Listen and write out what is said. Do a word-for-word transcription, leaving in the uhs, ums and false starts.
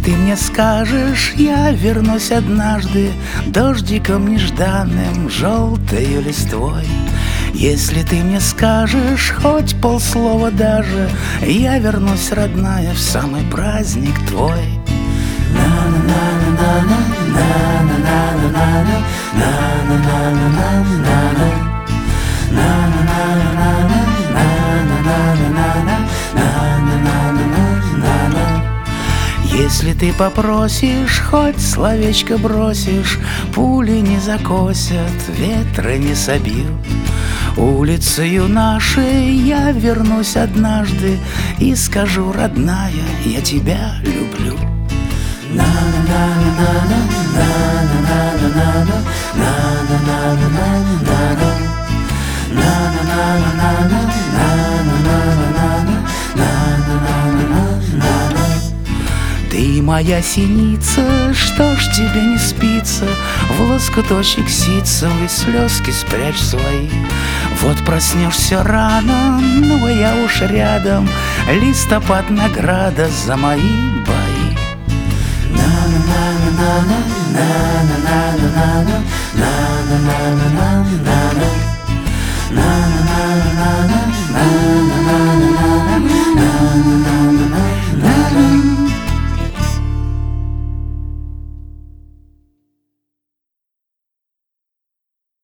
ты мне скажешь, я вернусь однажды дождиком нежданным, желтою листвой. Если ты мне скажешь хоть полслова даже, я вернусь, родная, в самый праздник твой. Если ты попросишь, хоть словечко бросишь, пули не закосят, ветры не собьют. Улицею нашей я вернусь однажды и скажу, родная, я тебя люблю. Ты моя синица, что ж тебе не спится? В лоскуточек ситцевый слезки спрячь свои. Вот проснешься рано, ну а я уж рядом, листопад награда за мои бои. На-на-на-на-на-на-на-на.